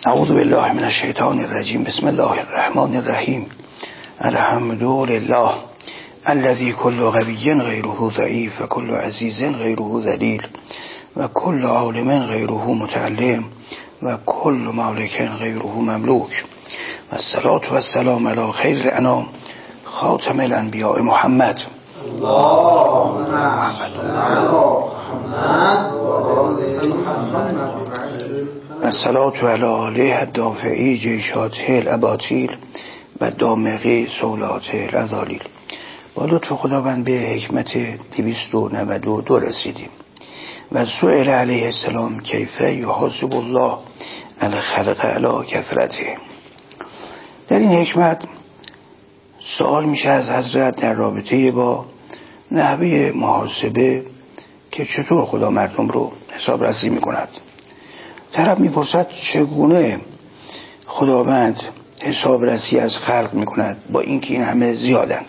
اعوذ بالله من الشیطان الرجیم. بسم الله الرحمن الرحیم. الحمد لله الذي كل غبي غيره ضعيف وكل عزيز غيره ذليل وكل عالم غيره متعلم وكل مالك غيره مملوك والصلاة والسلام على خير الأنام خاتم الأنبياء محمد. اللهم صل على محمد وآل محمد. الصلاة على آله الدافعی جیشاته الاباطیل و دامغه سولاته الأذالیل. با لطف خداوند به حکمت 292 رسیدیم. و سئل علیه السلام کیف یحاسب الله الخلق علی کثرته. در این حکمت سوال میشه از حضرت در رابطه با نحوه محاسبه که چطور خدا مردم رو حساب رسی میکند. طرف میپرسد چگونه خداوند حساب رسی از خلق میکند با اینکه این همه زیادند.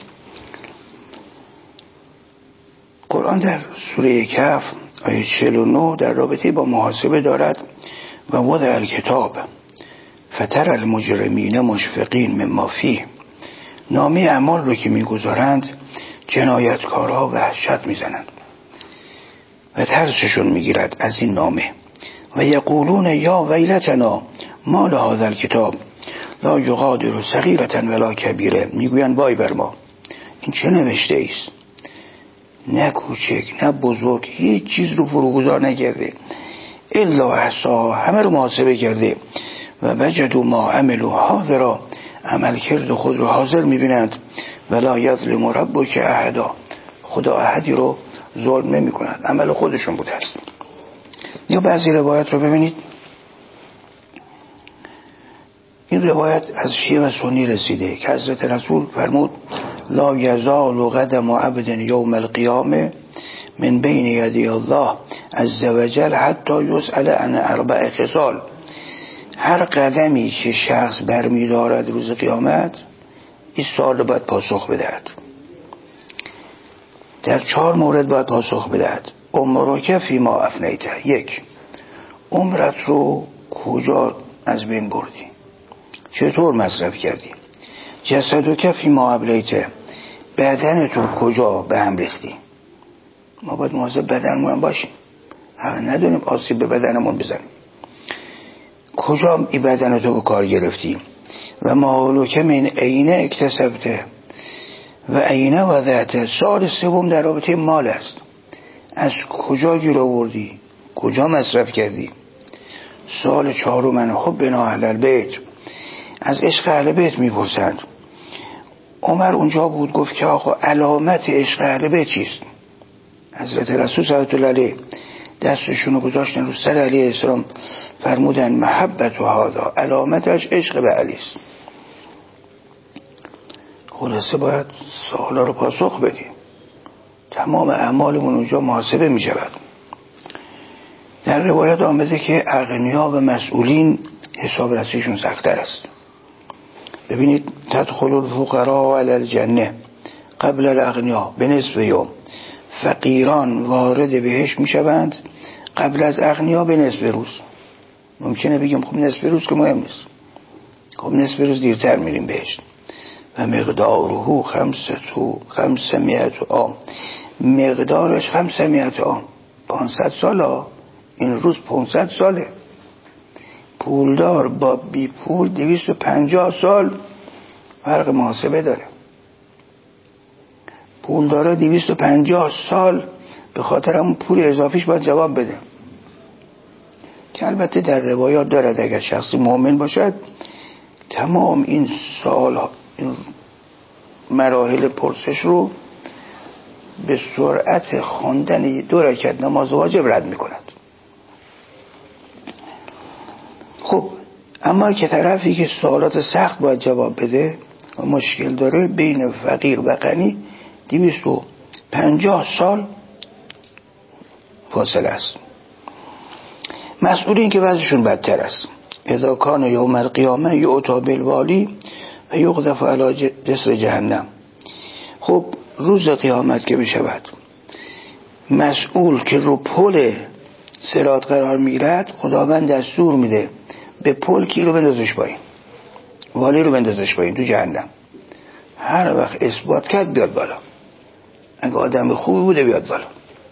قرآن در سوره کهف آیه 49 در رابطه با محاسبه دارد و وضع الکتاب فتر المجرمین مشفقین مما فیه. نامه اعمال رو که میگذارند جنایتکارها وحشت میزنند و ترسشون میگیرد از این نامه و یقولون یا ویلتنا ما لهذا الکتاب لا یغادر صغیرة ولا کبیره. میگویند وای بر ما، این چه نوشته ایست، نه کوچک نه بزرگ، هیچ چیز رو فروگذار نکرده، الا احصاها، همه رو محاسبه کرده و وجدوا ما عملوا حاضرا، عمل کرد خود رو حاضر میبینند ولا یظلم ربک احدا، خدا احدی رو ظلم نمی کند، عمل خودشون بوده است. یا بعضی روایت رو ببینید، این روایت از شیعه و سنی رسیده که حضرت رسول فرمود لا یزال قدم عبد یوم القیامه من بین یدی الله عز وجل حتی یسأل عن 4 خصال. هر قدمی که شخص برمی دارد روز قیامت این سوال رو باید پاسخ بدهد. در 4 مورد باید پاسخ بدهد. عمرک فیما افنیته. 1. عمرت رو کجا از بین بردی، چطور مصرف کردی؟ جسدک فیما ابلیته. بدن تو کجا به هم ریختی؟ ما باید مواظب بدنمون باشیم، حق نداریم آسیب به بدنمون بزنیم. کجا این بدن تو به کار گرفتی؟ و مالک من اینه اکتسبته و اینه وضعته. سال 3 در رابطه مال است. از کجا گیر آوردی، کجا مصرف کردی؟ سال 4 من حب بنا اهل البیت. از عشق اهل بیت میپرسند. عمر اونجا بود، گفت که آقا علامت عشق اهل بیت چیست؟ حضرت رسول صلی الله علیه دستشونو گذاشتن رو سر علیه السلام، فرمودن محبت و هذا، علامتش عشق به علی است. خلاصه باید سوالا رو پاسخ بدیم. تمام اعمالمون اونجا محاسبه می شود. در روایت آمده که اغنیا و مسئولین حساب رسیشون سخت‌تر است. ببینید تدخل الفقراء علی الجنه قبل الاغنیا به نصف یوم. فقیران وارد بهشت می شوند قبل از اغنیا به نصف روز. ممکنه بگیم خب نصف روز که مهم نیست، خب نصف روز دیرتر میریم بهشت. و مقداره 500 عام. مقدارش 500 عام، 500 ساله. این روز 500 ساله. پولدار با بی پول 250 سال فرق محاسبه داره. پولداره 250 سال به خاطر همون پول اضافیش باید جواب بده، که البته در روایات دارد اگر شخصی مؤمن باشد تمام این سال این مراحل پرسش رو به سرعت خواندن 2 رکعت نماز واجب رد میکند. خب اما که طرفی که سوالات سخت باید جواب بده و مشکل داره، بین فقیر و غنی 250 سال فاصله است. مسئولین که وضعشون بدتر است. اذا کان یوم القیامه یؤتی بالوالی و یقذف علی جسر جهنم. خب روز قیامت که بشود مسئول که رو پل صراط قرار میگیرد، خداوند دستور میده به پلکی رو بندازش پایین، والی رو بندازش پایین تو جهنم. هر وقت اثبات کرد بیاد بالا، اگه آدم خوبی بوده بیاد بالا.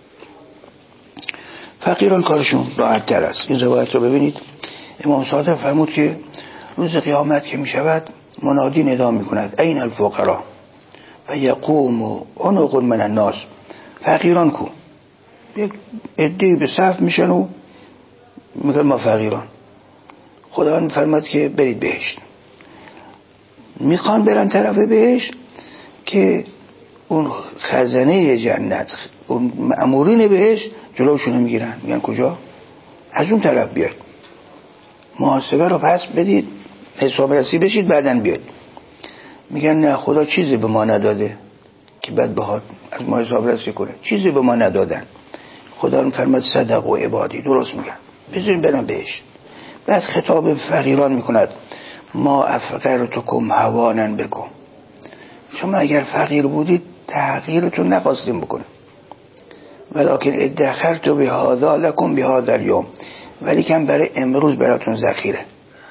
فقیران کارشون راحت تر است. این روایت رو ببینید، امام صادق فرمود که روز قیامت که می شود منادی ندا می کند این الفقراء و یقوم عنق من الناس. فقیران کو؟ یک عده‌ای به صف میشن و میگن ما فقیران. خداوند فرمود که برید بهشت. میخوان برن طرف بهشت که اون خزانه جنت، اون مأمورین بهشت جلوشون میگیرن، میگن کجا؟ از اون طرف بیاید، محاسبه رو پس بدید، حساب رسی بشید، بعدن بیاید. میگن نه، خدا چیزی به ما نداده که بعد بخواد از ما حساب رسی کنه، چیزی به ما ندادن. خدا رو فرمود صدق و عبادی، درست میگن، بذارین برن بهشت. بعد خطاب فقیران میکند ما افقرتکم هوانن بکن، شما اگر فقیر بودید تغییرتون نخواستیم بکنه، ولکن ادخرت بهذا لکم بهذا اليوم، ولی کم برای امروز براتون ذخیره.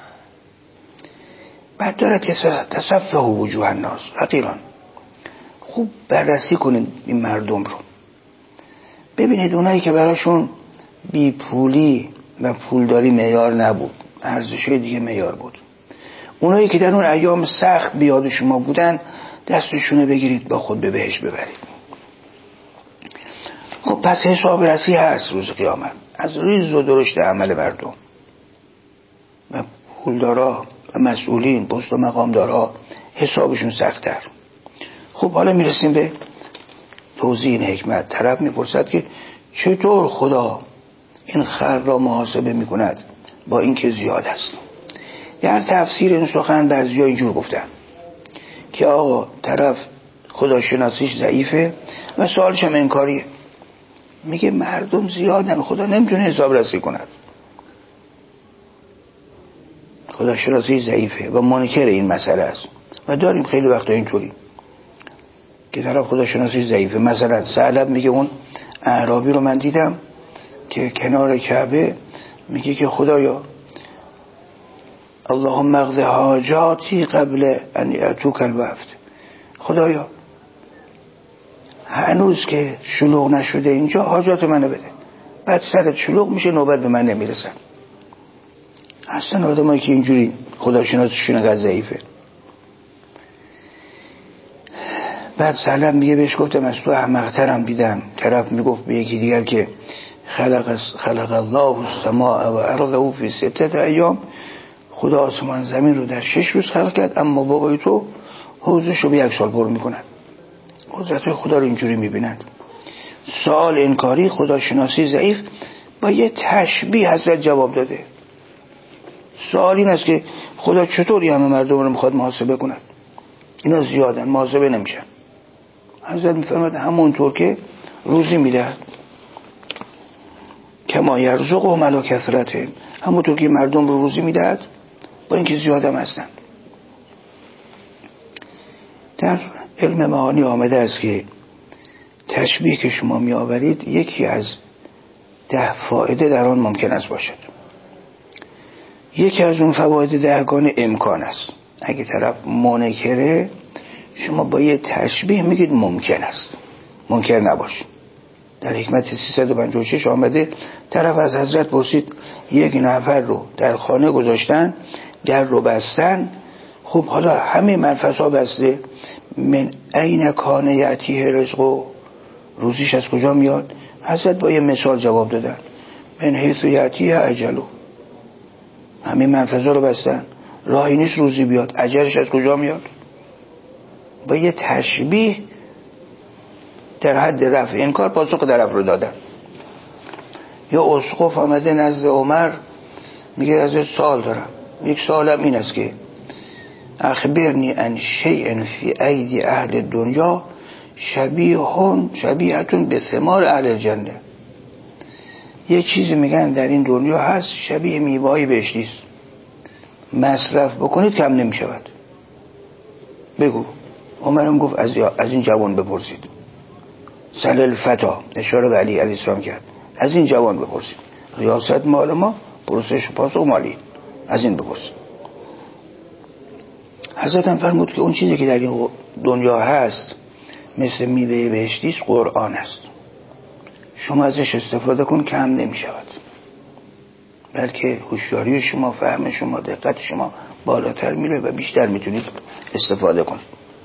بعد داره تصفه وجوه الناس. فقیران خوب بررسی کنید این مردم رو، ببینید اونایی که براشون بی پولی و پولداری معیار نبود، ارزش‌های دیگه معیار بود، اونایی که در اون ایام سخت بیاد شما بودن، دستشونه بگیرید با خود به بهشت ببرید. خب پس حساب رسی هست روز قیامت از ریز و درشت عمل مردم و پولدارا و مسئولین، پست و مقامدارا حسابشون سخت‌تر. خب حالا میرسیم به توضیح این حکمت. طرف میپرسد که چطور خدا این خلق را محاسبه میکند با اینکه زیاد است؟ در تفسیر این سخن بعضیا اینجور گفتن که آقا طرف خداشناسیش ضعیفه و سوالش هم انکاریه، میگه مردم زیادن، خدا نمیتونه حساب رسی کند. خداشناسی ضعیفه و منکر این مسئله است و داریم خیلی وقتا اینطوری که طرف خداشناسی ضعیفه. مثلا ثعلب میگه اون اعرابی رو من دیدم که کنار کعبه میگه که خدایا اللهم اقض حاجاتی قبل ان یأتوک الوفد، خدایا هنوز که شلوغ نشده اینجا حاجات منو بده، بعد سرت شلوغ میشه نوبت به من نمیرسن. اصلا آدمایی که اینجوری خداشناسیشون انقدر ضعیفه. بعد سلام میگه بهش گفتم از تو احمق‌ترم دیدم. طرف میگفت به یکی دیگر که خلق الله السماء و ارضه فی 6 ایام، خدا آسمان زمین رو در 6 روز خلق کرد، اما بابای تو حوضش رو به 1 سال پر میکنن. قدرت خدا رو اینجوری میبینند. سوال انکاری، خداشناسی ضعیف، با یه تشبیه حضرت جواب داده. سوال این است که خدا چطوری همه مردم رو میخواد محاسبه کنه؟ اینا زیادن، محاسبه نمیشن. حضرت میفرماد همونطور که روزی میدهد، کما یرزقهم علی کثرته، همونطور که مردم رو روزی میدهد با اینکه زیادم هستن. در علم معانی آمده است که تشبیه که شما می آورید یکی از 10 فایده در آن ممکن است باشد. یکی از اون فواید 10 امکان است. اگه طرف منکره، شما با یه تشبیه میگید ممکن است، منکر نباش. در حکمت 356 آمده طرف از حضرت پرسید 1 نفر رو در خانه گذاشتن، در رو بستن، خب حالا همه منفذها بسته، من این کان یأتیه رزقو، روزیش از کجا میاد؟ حضرت با یه مثال جواب دادن، من حیث یأتیه اجلو، همه منفذها رو بستن، راهی نیست روزی بیاد، اجلش از کجا میاد؟ با یه تشبیه در حد رفع انکار پاسخ طرف رو دادن. یا اسقف آمده نزد عمر میگه از سوال دارم، یک سوالم این است که اخبرنی عن شیء فی ایدی اهل دنیا شبیهتون به ثمار اهل الجنه. یه چیزی میگن در این دنیا هست شبیه میوه‌های بهشتی است، مصرف بکنید کم نمیشود. بگو. عمرم گفت از این جوان بپرسید. سل الفتا، اشاره به علی علیه السلام کرد، از این جوان بپرسید. ریاست مال ما، پرسش پاسخ مالی، از این بپرس. حضرت هم فرمود که اون چیزی که در این دنیا هست مثل میوه بهشتی است، قرآن است. شما ازش استفاده کن، کم نمی شود، بلکه هوشیاری شما، فهم شما، دقت شما بالاتر میره و بیشتر میتونید استفاده کنید.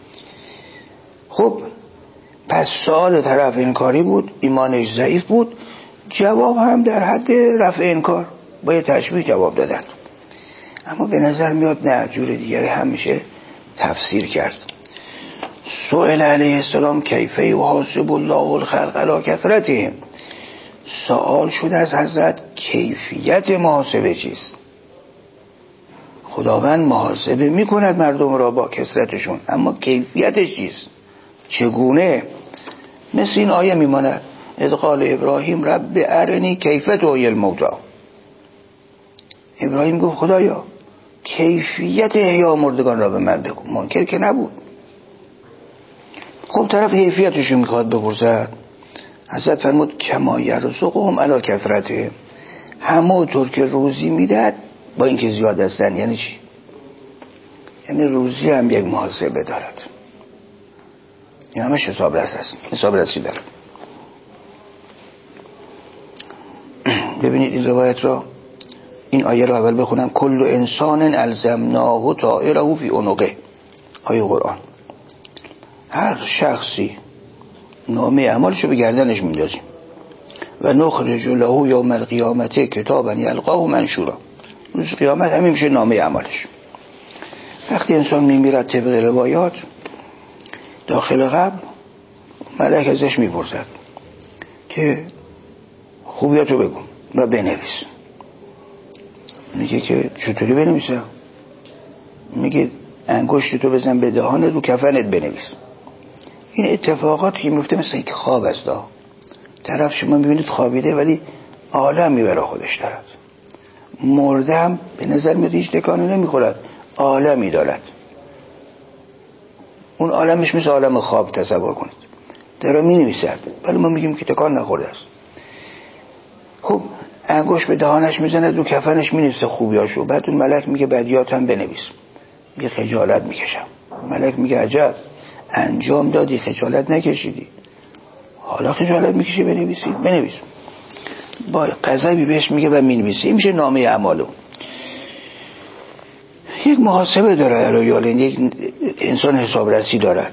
خب پس سوال طرف انکاری بود، ایمانش ضعیف بود، جواب هم در حد رفع انکار، با یه تشبیه جواب دادن. اما به نظر میاد نه، جور دیگری هم میشه تفسیر کرد. سئل علیه السلام کیف یحاسب الله الخلق علی کثرتهم، سوال شده از حضرت کیفیت محاسبه چیست. خداوند محاسبه میکند مردم را با کثرتشون، اما کیفیتش چیست، چگونه؟ مثل این آیه میماند اذ قال ابراهیم رب ارنی کیف تحیی الموتی. ابراهیم گفت خدایا کیفیت احیا مردگان را به من بگو. منکر که نبود. خب طرف کیفیتشو میخواد بپرسد. حضرت فرمود کما یرزقهم علی کثرته، همونطور که روزی میدهد با اینکه زیاد هستن. یعنی چی؟ یعنی روزی هم یک محاسبه دارد، این همش حساب رسی دارد. ببینید این روایت را، این آیه را اول بخونم. کل انسان الزمناه طائره فی عنقه، آیه قرآن. هر شخصی نامه اعمالشو به گردنش میندازیم و نخرج له یوم القیامت کتابا یلقاه منشورا. روز قیامت همین میشه نامه اعمالش. وقتی انسان میمیرد طبق روایات داخل قبر، ملک ازش میپرسد که خوبیاتو بگو و بنویس. میگه که چطوری بنویسم؟ میگه انگشتتو بزن به دهانت، رو کفنت بنویس. این اتفاقاتی که میفته مثل یک خواب است. طرف شما میبینید خوابیده ولی عالمی برای خودش دارد. مردم به نظر میاد هیچ تکانی نمیخورد، عالمی دارد. اون عالمش مثل عالم خواب تصور کنید، داره مینویسد ولی ما میگیم که تکان نخورده است. خب انگشت به دهانش میزنه، رو کفنش مینویسه خوبیاشو. بعد اون ملک میگه بدیات هم بنویس. یه خجالت میکشم. ملک میگه عجب، انجام دادی خجالت نکشیدی، حالا خجالت میکشی بنویسی؟ بنویس. با غضبی بهش میگه و مینویسه. این میشه نامه اعمالو. یک محاسبه داره الایال، یک انسان حسابرسی دارد.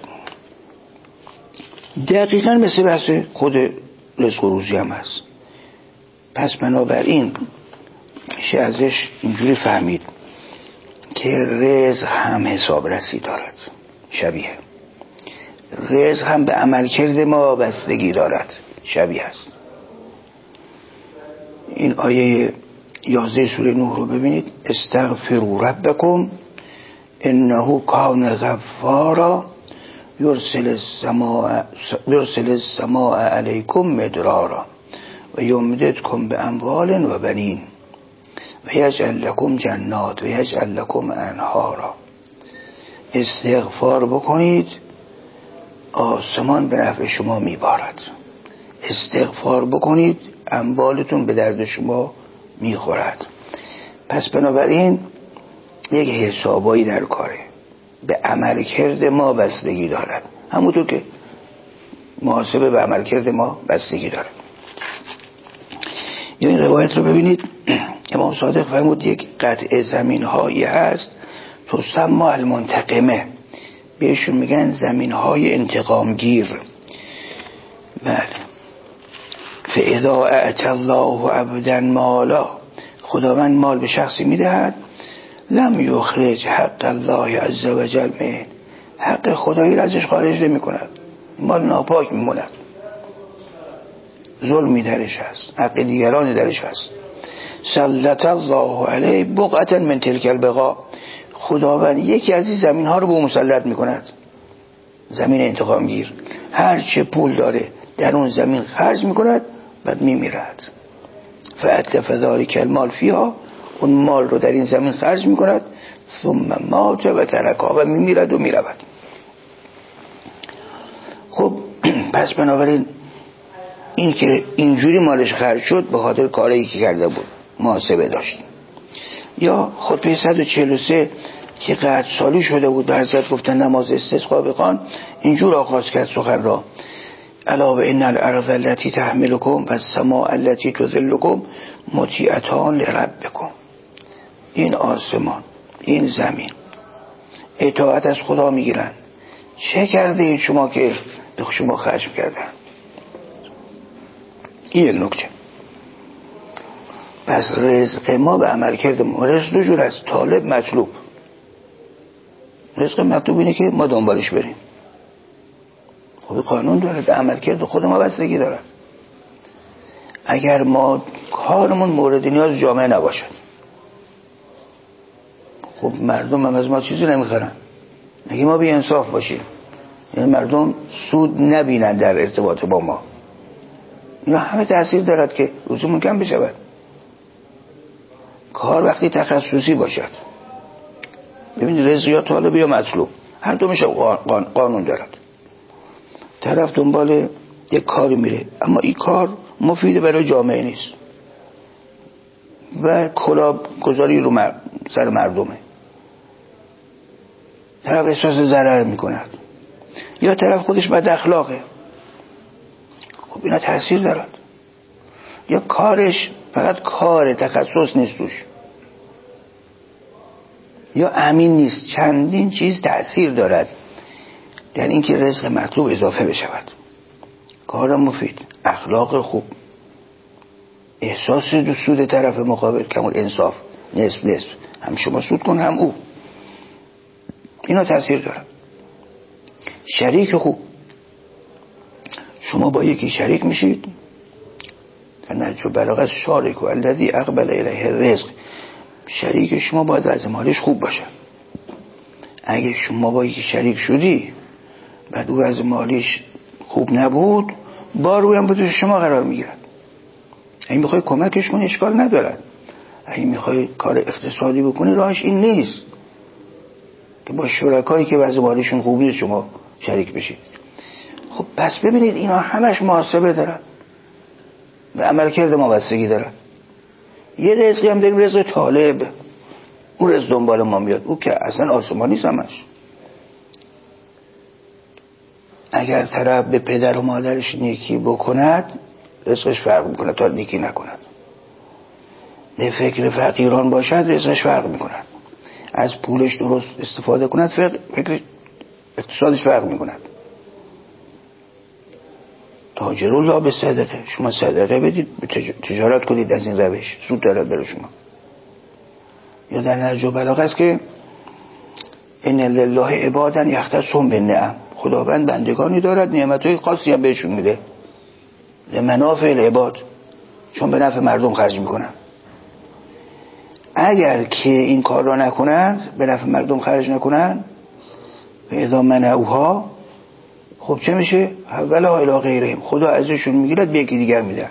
دقیقاً مثل بحث خود رزق و روزی هم هست. پس بنابراین میشه ازش اینجوری فهمید که رزق هم حسابرسی دارد، شبیه. رزق هم به عملکرد ما بستگی دارد، شبیه است. این آیه 11 سوره نوح رو ببینید. استغفروا ربکم انه کان غفارا یرسل السماء علیکم مدرارا و یمددکم باموال و بنین و یجعل لکم جنات و یجعل لکم انهارا. استغفار بکنید آسمان به نفع شما میبارد. استغفار بکنید اموالتون به درد شما میخورد. پس بنابراین یک حسابایی در کاره، به عملکرد ما بستگی دارد، همونطور که محاسبه به عملکرد ما بستگی دارد. یا این روایت رو ببینید. امام صادق فرمود یک قطعه زمین هایی هست تسمى المنتقمه، بهشون میگن زمین های انتقامگیر. بله. فاذا اعطى الله عبدا مالا، خداوند مال به شخصی میدهد، لم یخرج حق الله عز وجل منه، حق خدایی را ازش خارج نمی کند، مال ناپاک میموند، ظلمی درش هست، حق دیگران درش هست. سلط الله علیه بقعة من تلک البقاع، خداوند یکی از این زمین ها رو به مسلط میکند، زمین انتقامگیر. هر چه پول داره در اون زمین خرج میکند، بعد میمیرد. فاتلف ذلک المال فیها، اون مال رو در این زمین خرج میکند، ثم مات و ترکها، و میمیرد و میرود. خب پس بنابراین این که اینجوری مالش خرج شد به خاطر کاری که کرده بود، محاسبه داشت. یا خطبه 143 که قعد سالی شده بود به حضرت گفتن نماز استسقا بخوان، اینجور آغاز کرد سخن را: الا و ان الارض التي تحملكم و السماء التي تظلكم مطیعتان لربكم. این آسمان، این زمین اطاعت از خدا میگیرن. چه کرده این شما که به شما خشم کردن؟ این یک نکته. پس رزق ما به عمل کرده ما. رزق دو جور است: طالب، مطلوب. رزق مطلوب اینه که ما دنبالش بریم. خب قانون داره، به عمل کرده خود ما بستگی دارد. اگر ما کارمون مورد نیاز جامعه نباشد، خب مردم هم از ما چیزی نمیخرن. اگه ما بی انصاف باشیم، یعنی مردم سود نبینن در ارتباط با ما، اینا همه تأثیر دارد که روزمون کم بشود. کار وقتی تخصصی باشد، ببینید رزق یا طالب یا مطلوب، هر دو میشه قانون دارد. طرف دنبال یک کاری میره اما این کار مفید برای جامعه نیست و کلاه گذاری رو سر مردمه، طرف احساس ضرر میکند، یا طرف خودش بد اخلاقه، خب اینا تأثیر دارد. یا کارش فقط کار تخصص نیست توش، یا امین نیست. چندین چیز تأثیر دارد در اینکه رزق مطلوب اضافه بشود. کار مفید، اخلاق خوب، احساس دو سود طرف مقابل، کمال انصاف، نصف هم شما سود کن هم او، اینا تأثیر دارد. شریک خوب، شما با یکی شریک میشید در نهج البلاغه: شارک و الذی اقبل الیه الرزق. شریک شما باید وضع مالیش خوب باشه. اگه شما با یکی شریک شدی بعد او وضع مالیش خوب نبود، بار روی هم به دوش شما قرار میگیرد. اگه میخوای کمکش کنی اشکال ندارد، اگه میخوای کار اقتصادی بکنی راهش این نیست که با شرکایی که وضع مالیشون خوب نیست شما شریک بشید. خب پس ببینید اینا همش محاسبه دارن، به عمل کرده ما بستگی دارن. یه رزقی هم داریم، رزق طالب، اون رزق دنبال ما میاد، او که اصلا آسمانی نیست همش. اگر طرف به پدر و مادرش نیکی بکند رزقش فرق میکند تا نیکی نکند. به فکر فقیران باشد رزقش فرق میکند. از پولش درست استفاده کند فکر اقتصادش فرق میکند. تاجر الله به صدقه، شما صدقه بدید، تجارت کنید از این روش، سود دارد برای شما. یا در نهج البلاغه است که ان لله عبادا یختصون بالنعم، خداوند بندگانی دارد نعمتهای خاصی هم بهشون میده، لمنافع العباد، چون به نفع مردم خرج میکنن. اگر که این کار را نکنند، به نفع مردم خرج نکنند، به اذا منعوها، خب چه میشه؟ اولا الی غیرهم، خدا ازشون میگیرد به یکی دیگر میده.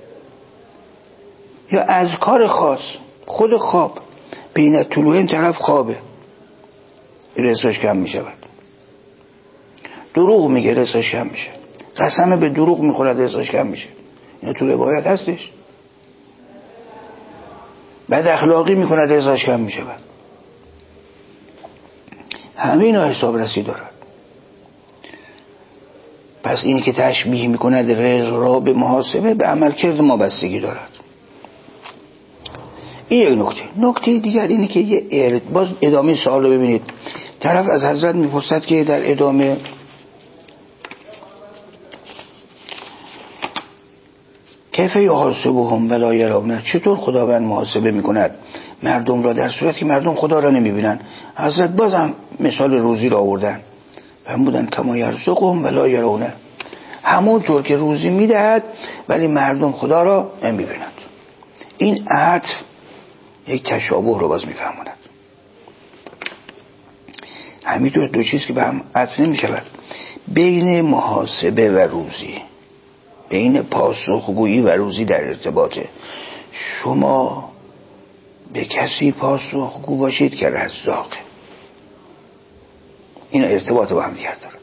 یا از کار خاص، خود خواب، بین طلوع این طرف خوابه، رزقش کم میشود. دروغ میگه رزقش کم میشه، قسم به دروغ میخورد رزقش کم میشه، این تو روایت هستش. بد اخلاقی میکند رزقش کم میشود. همین حساب رسی دارد. پس اینی که تشبیه میکند رزق را به محاسبه، به عمل کرد ما بستگی دارد. این یک نکته. نکته دیگر اینه که باز ادامه سوال رو ببینید. طرف از حضرت میپرسد که در ادامه کیف یحاسبهم ولا یرونه، چطور خداوند محاسبه میکند مردم را در صورت که مردم خدا را نمیبینن. حضرت بازم مثال روزی را آوردن، فرمودن کما یرزقهم ولا یرونه، همونطور که روزی میدهد ولی مردم خدا را نمیبینند. این عطف یک تشابه رو باز میفهموند. همینطور دو چیز که به هم عطف نمیشود، بین محاسبه و روزی، بین پاسخگویی و روزی در ارتباطه. شما به کسی پاسخگو باشید که رزاقه، این ارتباط با هم دیگر داره.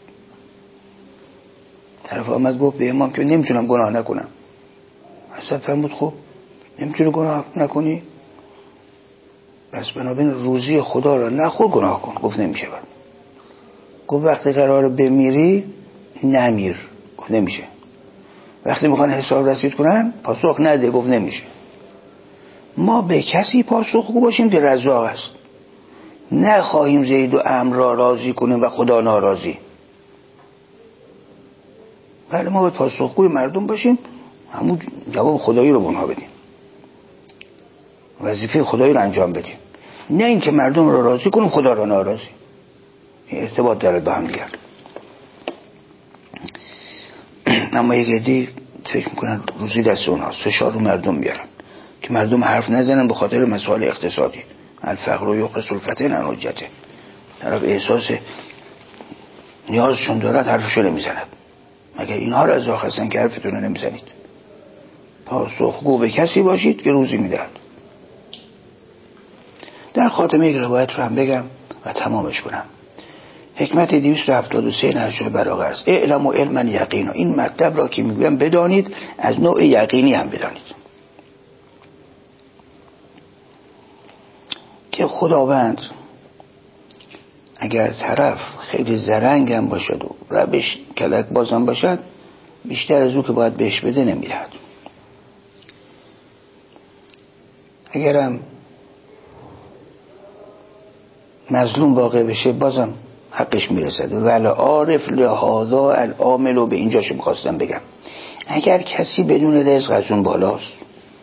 طرف آمد گفت به امام که نمیتونم گناه نکنم. حضرت فرمود خب نمیتونی گناه نکنی، پس بنابراین روزی خدا را نخور گناه کن. گفت نمیشه. گفت وقتی قراره بمیری نمیر. گفت نمیشه. وقتی میخوان حساب رسید کنن پاسخ نده. گفت نمیشه. ما به کسی پاسخگو باشیم که رزاق است، نخواهیم زید و عمرو را راضی کنیم و خدا ناراضی. ولی ما باید پاسخگوی مردم باشیم، همون جواب خدایی رو به اونها بدیم، وظیفه خدایی رو انجام بدیم، نه اینکه مردم رو راضی کنیم خدا رو ناراضی. این ارتباط داره با هم دیگر. اما یک عده فکر میکنن روزی دست اونهاست، فشار رو مردم بیارن که مردم حرف نزنن به خاطر مسائل اقتصادی. الفقر و یخرس الفتن عن حجته. طرف احساس نیازشون دارد حرفشو نمیزند. مگر اینها رو از راه هستن که حرفتون رو نمیزنید؟ پاسخگو به کسی باشید که روزی میدهد. در خاتمه یک روایت رو هم بگم و تمامش کنم. حکمت 273 نهج البلاغه است. اعلم و علما یقینا. این مطلب را که میگویم بدانید، از نوع یقینی هم بدانید که خداوند اگر طرف خیلی زرنگ هم باشد و روش کلک بازم باشد، بیشتر از او که باید بهش بده نمیدهد. اگرم مظلوم واقع بشه بازم حقش میرسد. ولی عارف لهذا العامل رو به اینجاشو میخواستم بگم. اگر کسی بدون رزق از اون بالاست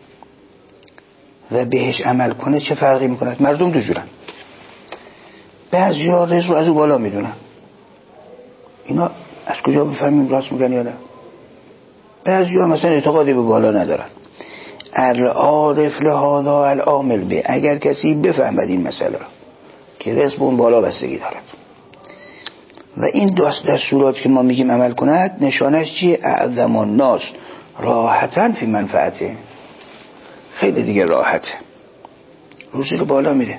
و بهش عمل کنه چه فرقی میکنه؟ مردم دو جورن. بعضی ها رزق رو از اون بالا میدونن، اینا از کجا بفهمیم راست میگن یا نه؟ بعضی ها مثلا اعتقادی به بالا ندارن. العارف لهذا العامل به، اگر کسی بفهمد این مسئله را که رزق اون بالا بستگی دارد و این دستورات که ما میگیم عمل کند، نشانش چیه؟ اعظم الناس راحتن فی منفعته. خیلی دیگه راحته، روزی رو بالا میره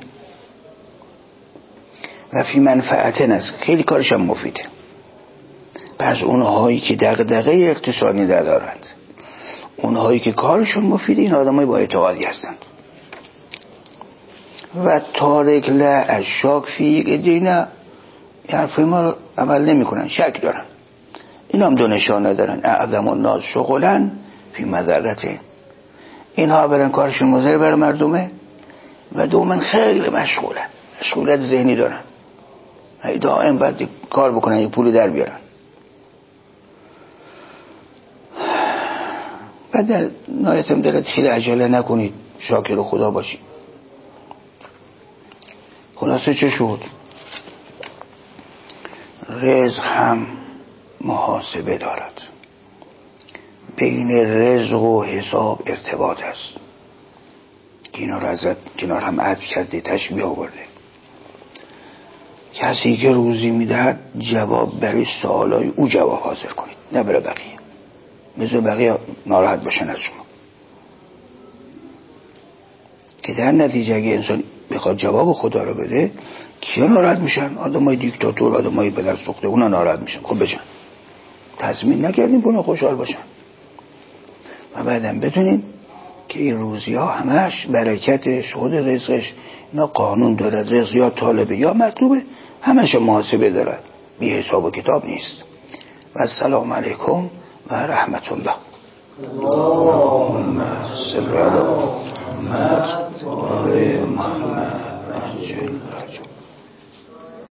و فی منفعته است، خیلی کارش هم مفیده. پس اونهایی که دغدغه اقتصادی ندارند، اونهایی که کارشون مفیده، این آدمای با اعتقادی هستند. و تارک لا اشاک فی دینا، حرفای ما رو عمل نمی کنن، شک دارن. این هم دو نشانه دارن. اعظم الناس شغلن فی مضرته، اینها برن کارشون مضر بر مردمه و دومن خیلی مشغولن، مشغولیت ذهنی دارن، دائم باید کار بکنن، یک پولی در بیارن. و در نهایتم دارد خیلی عجله نکنید، شاکر خدا باشید. خلاصه چه شد؟ رزق هم محاسبه دارد، بین رزق و حساب ارتباط است که اینا رو ازت کنار هم عطف کرده، تشبیه آورده. کسی که روزی میدهد جواب برای سوالای او جواب حاضر کنید، نه برای بقیه. مثل بقیه ناراحت باشن از شما، که در نتیجه اگه انسان بخواد جواب خدا رو بده، کیا ناراحت میشن؟ آدمای دیکتاتور، آدمای پدر سوخته، اونا ناراحت میشن. خب بشن، تضمین نکردیم اونا خوشحال باشن. و بعدم بدونین که این روزی ها همش برکتش، خود رزقش، اینا قانون دارد. رزق یا طالبه یا مطلوبه، همش محاسبه دارد، بی حساب و کتاب نیست. و السلام علیکم و رحمت الله. اللهم صل علی محمد و آل محمد.